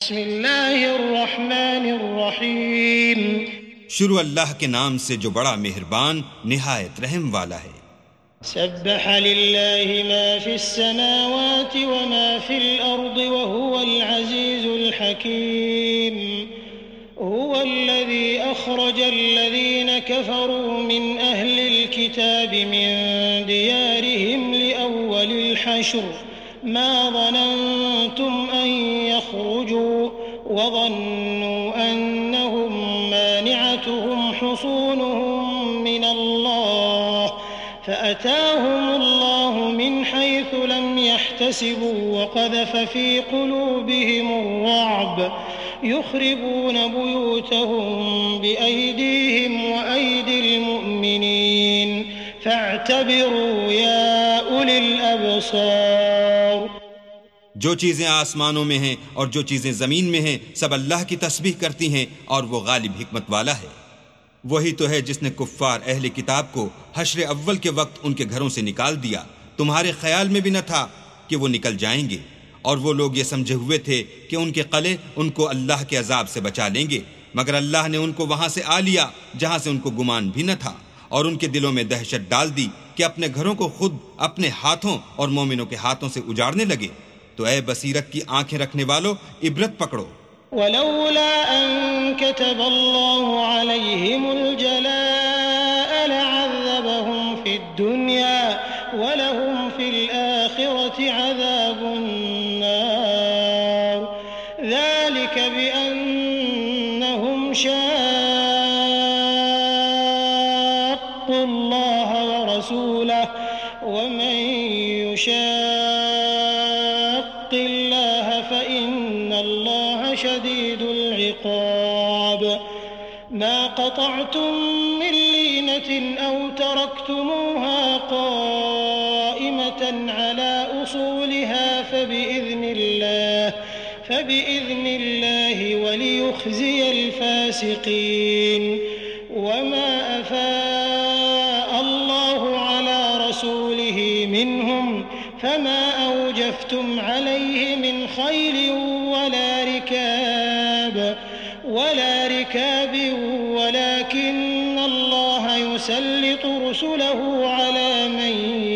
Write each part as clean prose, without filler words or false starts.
बिस्मिल्लाहिर्रहमानिर्रहीम। शुरू अल्लाह के नाम से जो बड़ा मेहरबान निहायत रहम वाला है। सब्बह लिल्लाहि मा फिस्समावाति व मा फिल अर्दि व हुवल अज़ीज़ुल हकीम। हुवल्लज़ी अख़रजल्लज़ीन कफ़रू मिन अहलिल किताबि मिन दियारिहिम लिअव्वलिल हश्र मा ज़नन्तुम अन यख़रुजू व ज़न्नू अन्नहुम मानिअतुहुम हुसूनुहुम मिनल्लाह फ़अताहुमुल्लाहु मिन हैथु लम यहतसिबू वक़ज़फ़ फ़ी क़ुलूबिहिमुर्रअब युख़रिबून बुयूतहुम बिअयदीहिम व अयदिल मुअ्मिनीन फ़अतबिरू या उलिल अबसार। जो चीज़ें आसमानों में हैं और जो चीज़ें ज़मीन में हैं सब अल्लाह की तस्बीह करती हैं और वो गालिब हिकमत वाला है। वही तो है जिसने कुफ्फार अहले किताब को हश्र अव्वल के वक्त उनके घरों से निकाल दिया। तुम्हारे ख्याल में भी न था कि वो निकल जाएंगे, और वो लोग ये समझे हुए थे कि उनके कले उनको अल्लाह के अजाब से बचा लेंगे, मगर अल्लाह ने उनको वहां से आ लिया जहां से उनको गुमान भी न था, और उनके दिलों में दहशत डाल दी कि अपने घरों को खुद अपने हाथों और मोमिनों के हाथों से उजाड़ने लगे। तो ऐ बसीरत की आंखें रखने वालों, इबरत पकड़ो। वलौला अन कतबल्लाहु अलैहिमुल जलाअ लअज़्ज़बहुम फिद दुनिया वलहुम फिल आखिरति अज़ाबुन नार ज़ालिक बिअन्नहुम शाक़्क़ुल्लाह व रसूलहु व मन युशाक़्क़िल्लाह फ़इन्नल्लाह शदीदुल इक़ाब। मा क़तअतुम मिन लीनतिन औ तरक्तमुहा क़ाइमतन अला उसूलिहा फ़बिइज़्निल्लाहि वलियुख़ज़ियल फ़ासिक़ीन। वमा अफ़ाअल्लाहु अला रसूलिहि मिनहुम फमा औजफ़्तुम अलैहि मिन ख़ैलिन वला रिकाब वलाकिन्नल्लाह युसल्लितु रुसुलहु अला मन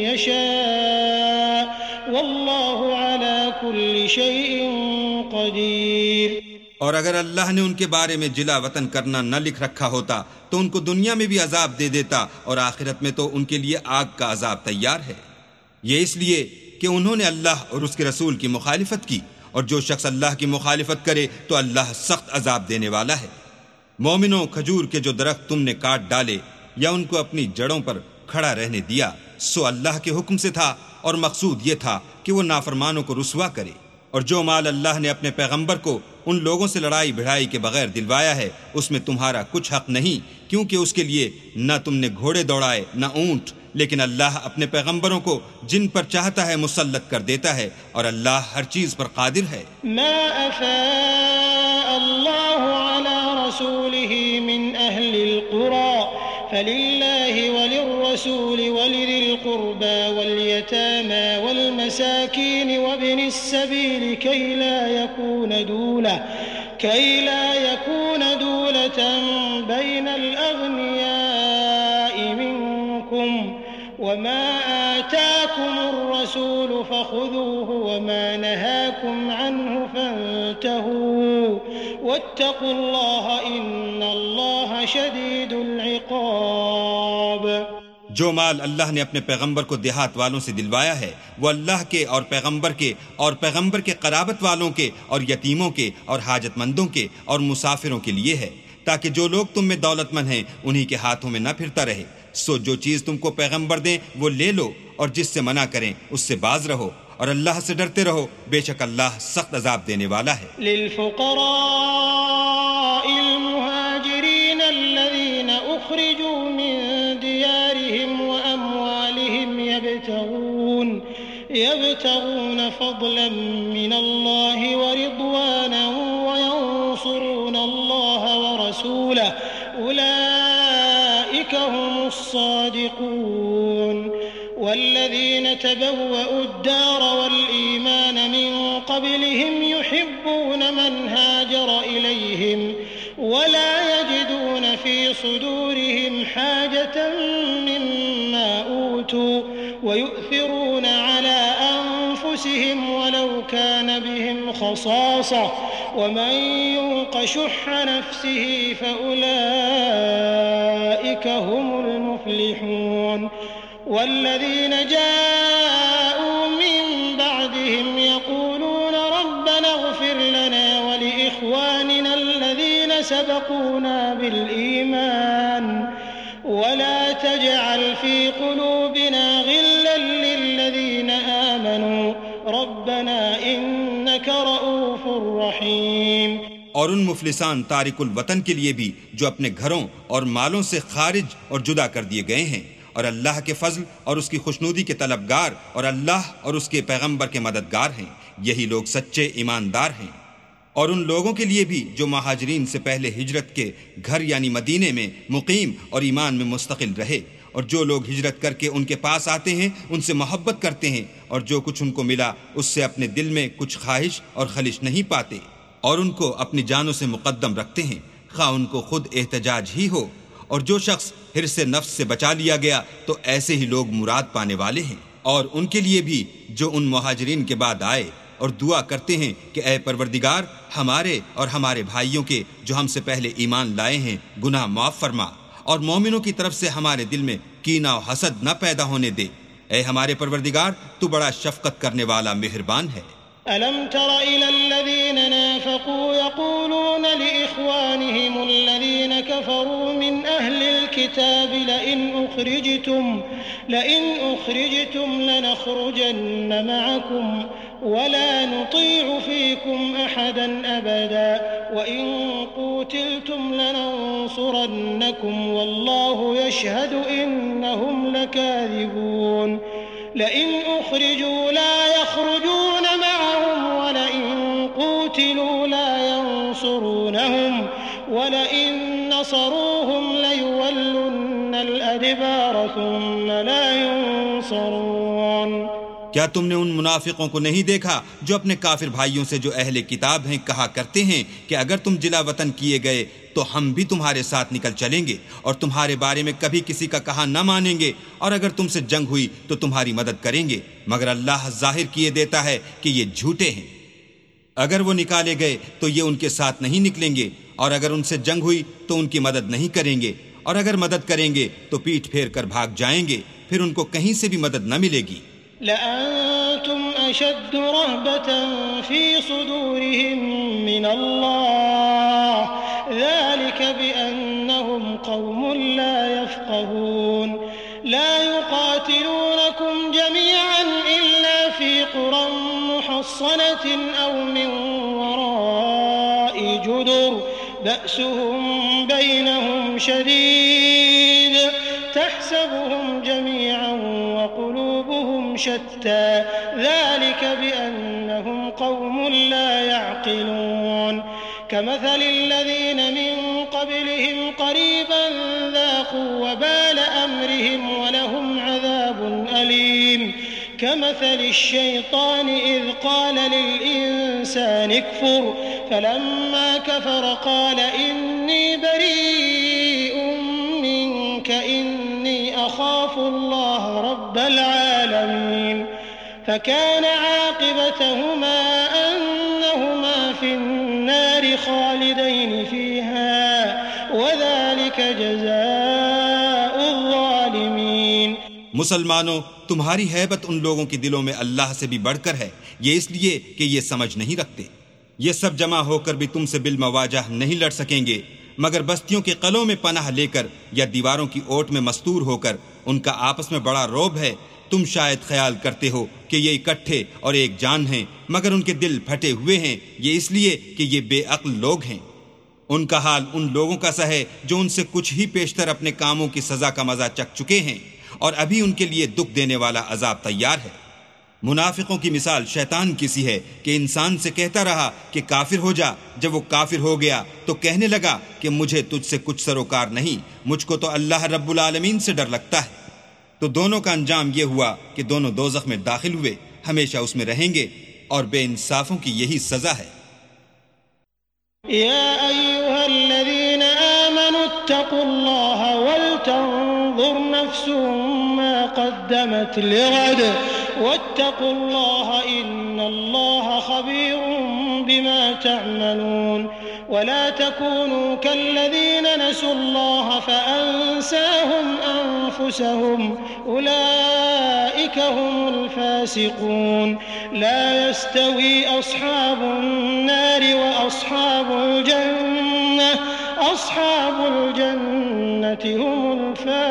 यशा वल्लाहु अला कुल्लि शैइन क़दीर। और अगर अल्लाह ने उनके बारे में जिला वतन करना न लिख रखा होता तो उनको दुनिया में भी अजाब दे देता, और आखिरत में तो उनके लिए आग का अजाब तैयार है। ये इसलिए कि उन्होंने अल्लाह और उसके रसूल की मुखालिफत की, और जो शख्स अल्लाह की मुखालिफत करे तो अल्लाह सख्त अजाब देने वाला है। मोमिनों, खजूर के जो दरख्त तुमने काट डाले या उनको अपनी जड़ों पर खड़ा रहने दिया, सो अल्लाह के हुक्म से था, और मकसूद ये था कि वो नाफरमानों को रुसवा करे। और जो माल अल्लाह ने अपने पैगंबर को उन लोगों से लड़ाई भिड़ाई के बगैर दिलवाया है उसमें तुम्हारा कुछ हक नहीं, क्योंकि उसके लिए न तुमने घोड़े दौड़ाए न ऊंट, लेकिन अल्लाह अपने पैगंबरों को जिन पर चाहता है मुसल्लत कर देता है, और अल्लाह हर चीज पर कादिर है। मा अफ़ाअल्लाहु अला रसूलिहि मिन अहलिल क़ुरा फलिल्लाहि वलिर्रसूलि वलिज़िल क़ुर्बा वल्यतामा वल्मसाकीन वब्निस सबील कई ला यकून दूलतन बैनल अग़नियाइ मिनकुम वमा आताकुमुर रसूल फ़ख़ुज़ूहु वमा नहाकुम अन्हु फ़ंतहू वत्तक़ुल्लाह इन्नल्लाह शदीदुल इक़ाब। जो माल अल्लाह ने अपने पैगंबर को देहात वालों से दिलवाया है वो अल्लाह के और पैगंबर के कराबत वालों के और यतीमों के और हाजतमंदों के और मुसाफिरों के लिए है, ताकि जो लोग तुम में दौलतमंद हैं उन्हीं के हाथों में न फिरता रहे। सो जो चीज तुमको पैगंबर दें वो ले लो, और जिससे मना करें उससे बाज रहो, और अल्लाह से डरते रहो, बेशक अल्लाह सख्त अजाब देने वाला है। लिलफुक़राइल मुहाजिरीन अल्लज़ीना उख़रिजू मिन दियारिहिम व अम्वालिहिम यब्तगून फ़ज़लन मिनल्लाहि व रिज़वानन व यंसुरूनल्लाह व रसूलहु उलाइका हुमुस्सादिक़ून। वल्लज़ीन तबव्वअु الدار والإيمان من قبلهم يحبون من هاجر إليهم ولا يجدون في صدورهم حاجة مما أوتوا ويؤثرون على أنفسهم ولو كان بهم خصاصة ومن يوق شح نفسه فأولئك هم المفلحون والذين جاءوا من بعدهم يقولون ربنا اغفر لنا ولإخواننا الذين سبقونا بالإيمان ولا تجعل في قلوبنا غلا للذين آمنوا ربنا إنك رؤوف रहीम। और उन मुफलिसान तारिकुल वतन के लिए भी जो अपने घरों और मालों से खारिज और जुदा कर दिए गए हैं और अल्लाह के फजल और उसकी खुशनूदी के तलबगार और अल्लाह और उसके पैगंबर के मददगार हैं, यही लोग सच्चे ईमानदार हैं। और उन लोगों के लिए भी जो महाजरीन से पहले हिजरत के घर यानी मदीने में मुकीम और ईमान में मुस्तकिल रहे और जो लोग हिजरत करके उनके पास आते हैं उनसे मोहब्बत करते हैं और जो कुछ उनको मिला उससे अपने दिल में कुछ ख्वाहिश और खलिश नहीं पाते और उनको अपनी जानों से मुकद्दम रखते हैं, खा उनको खुद एहतजाज ही हो। और जो शख्स हिर्स से नफ्स से बचा लिया गया तो ऐसे ही लोग मुराद पाने वाले हैं। और उनके लिए भी जो उन मुहाजिरीन के बाद आए और दुआ करते हैं कि ऐ परवरदिगार हमारे और हमारे भाइयों के जो हमसे पहले ईमान लाए हैं गुनाह माफ फरमा और मोमिनों की तरफ से हमारे दिल में कीना और हसद न पैदा होने दे। ऐ हमारे परवरदिगार तू बड़ा शफकत करने वाला मेहरबान है। ألم تر إلى الذين نافقوا يقولون لإخوانهم الذين كفروا من أهل الكتاب لئن أخرجتم لنخرجن معكم ولا نطيع فيكم أحدا أبدا وإن قوتلتم لننصرنكم والله يشهد إنهم لكاذبون لئن أخرجوا لا يخرجون معهم ولئن قوتلوا لا ينصرونهم ولئن نصروهم ليولن الأدبار ثم لا ينصرون। क्या तुमने उन मुनाफिकों को नहीं देखा जो अपने काफिर भाइयों से जो अहले किताब हैं कहा करते हैं कि अगर तुम जिला वतन किए गए तो हम भी तुम्हारे साथ निकल चलेंगे और तुम्हारे बारे में कभी किसी का कहा न मानेंगे और अगर तुमसे जंग हुई तो तुम्हारी मदद करेंगे, मगर अल्लाह जाहिर किए देता है कि ये झूठे हैं। अगर वो निकाले गए तो ये उनके साथ नहीं निकलेंगे और अगर उनसे जंग हुई तो उनकी मदद नहीं करेंगे और अगर मदद करेंगे तो पीठ फेर कर भाग जाएंगे, फिर उनको कहीं से भी मदद न मिलेगी। लअंतुम अशद्द रहबतन फी सुदूरिहिम मिनल्लाह ज़ालिक बिअन्नहुम क़ौमुन ला यफ़क़हून ला युक़ातिलूनकुम जमीअन इल्ला फी क़ुरन मुहस्सनतिन औ मिन वराइ जुदुर बअसुहुम बैनहुम शदीद तहसबुहुम जमीअन व क़ुलूबुहुम शत्ता ज़ालिक बिअन्नहुम क़ौमुन ला यअक़िलून कमथल الذين من قبلهم قريبا ذاقوا وبال أمرهم ولهم عذاب أليم كمثل الشيطان إذ قال للإنسان اكفر فلما كفر قال إني بريء منك إني أخاف الله رب العالمين فكان عاقبتهما أنهما في النار خالدين فيها وذلك جزاء الظالمين। मुसलमानों, तुम्हारी हैबत उन लोगों के दिलों में अल्लाह से भी बढ़कर है, ये इसलिए कि ये समझ नहीं रखते। ये सब जमा होकर भी तुमसे बिलमवाजह नहीं लड़ सकेंगे मगर बस्तियों के कलों में पनाह लेकर या दीवारों की ओट में मस्तूर होकर। उनका आपस में बड़ा रौब है। तुम शायद ख्याल करते हो कि ये इकट्ठे और एक जान हैं, मगर उनके दिल फटे हुए हैं, ये इसलिए कि ये बेअक्ल लोग हैं। उनका हाल उन लोगों का सा है जो उनसे कुछ ही पेशतर अपने कामों की सजा का मजा चख चुके हैं और अभी उनके लिए दुख देने वाला अजाब तैयार है। मुनाफिकों की मिसाल शैतान की सी है कि इंसान से कहता रहा कि काफिर हो जा। जब वो काफिर हो गया तो कहने लगा कि मुझे तुझसे कुछ सरोकार नहीं, मुझको तो अल्लाह रब्बुल आलमीन से डर लगता है। तो दोनों का अंजाम ये हुआ कि दोनों दोज़ख में दाखिल हुए, हमेशा उसमें रहेंगे और बेइंसाफों की यही सजा है। या अय्युहल्लज़ीना आमनु इत्तक़ुल्लाह वलतंज़ुर नफ्सुम मा क़द्दमत लिग़द वत्तक़ुल्लाह इन्नल्लाह ख़बीरुम बिमा तअमलून वला तकूनू कल्लज़ीना नसुल्लाह फ़अंसाहुम अनफुसहुम उलाइका हुमुल फ़ासिक़ून ला यस्तवी अस्हाबुन नारि व अस्हाबुल जन्नति हुमुल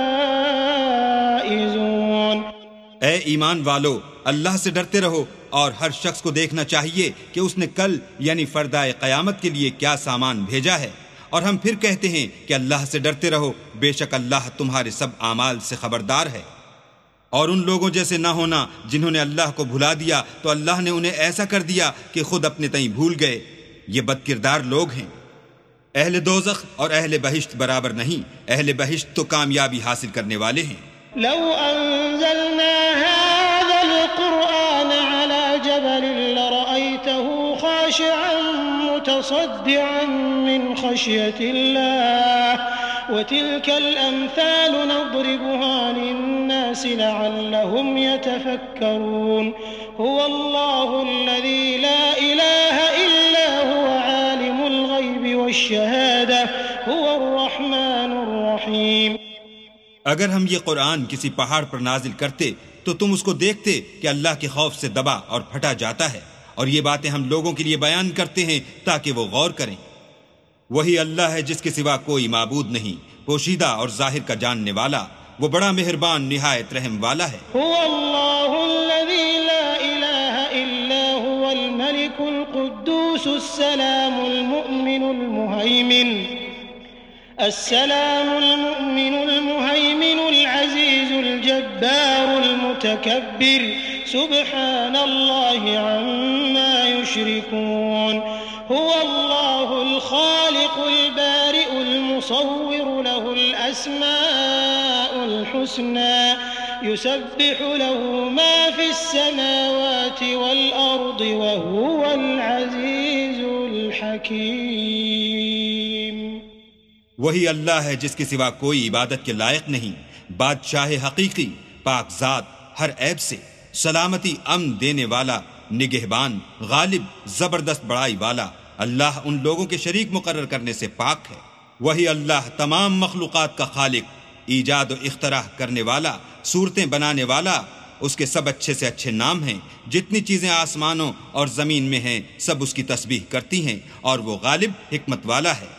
फ़ाइज़ून। ए ईमान वालो, अल्लाह से डरते रहो और हर शख्स को देखना चाहिए कि उसने कल यानी फरदाए क़यामत के लिए क्या सामान भेजा है। और हम फिर कहते हैं कि अल्लाह से डरते रहो, बेशक अल्लाह तुम्हारे सब आमाल से खबरदार है। और उन लोगों जैसे ना होना जिन्होंने अल्लाह को भुला दिया तो अल्लाह ने उन्हें ऐसा कर दिया कि खुद अपने तई भूल गए। ये बदकिरदार लोग हैं। अहले दोज़ख और अहले बहिश्त बराबर नहीं। अहले बहिश्त तो कामयाबी हासिल करने वाले हैं। लौ अंज़लना हाज़ल क़ुरआन अला जबलिन लरअयतहु ख़ाशिअन मुतसद्दिअन मिन ख़श्यतिल्लाह वतिल्कल अम्सालु नज़रिबुहा लिन्नासि लअल्लहुम यतफ़क्करून हुवल्लाहुल्लज़ी ला इलाहा इल्ला हुवा आलिमुल ग़ैबि वश्शहादा हुवर्रहमानुर रहीम। अगर हम ये कुरान किसी पहाड़ पर नाजिल करते तो तुम उसको देखते कि अल्लाह के खौफ से दबा और फटा जाता है। और ये बातें हम लोगों के लिए बयान करते हैं ताकि वो गौर करें। वही अल्लाह है जिसके सिवा कोई माबूद नहीं, पोशीदा और जाहिर का जानने वाला। वो बड़ा मेहरबान निहायत रहम वाला है। हुवल्लाहुल्लज़ी ला इलाहा इल्ला हुवल मलिकुल कुद्दूसुस सलामुल मुमिनुल मुहैमिन अस्सलामुल मुमिनुल मुहैमिनुल अज़ीज़ुल जब्बारुल मुतकब्बिर सुब्हानल्लाहि अम्मा युश्रिकून हुवल्लाहुल खालिकुल बारिउल मुसव्विरु लहुल अस्माउल हुस्ना युसब्बिहु लहु मा फिस समावाति वल अर्दि व हुवल अज़ीज़ुल हकीम। वही अल्लाह है जिसके सिवा कोई इबादत के लायक नहीं, बादशाह हकीकी, पाकज़ात हर ऐब से, सलामती अमन देने वाला, निगहबान, गालिब, जबरदस्त बड़ाई वाला। अल्लाह उन लोगों के शरीक मुकर्रर करने से पाक है। वही अल्लाह तमाम मखलूक़ात का खालिक, ईजाद और इख्तराह करने वाला, सूरतें बनाने वाला। उसके सब अच्छे से अच्छे नाम हैं। जितनी चीज़ें आसमानों और ज़मीन में हैं सब उसकी तस्बीह करती हैं और वो गालिब, हिकमत वाला है।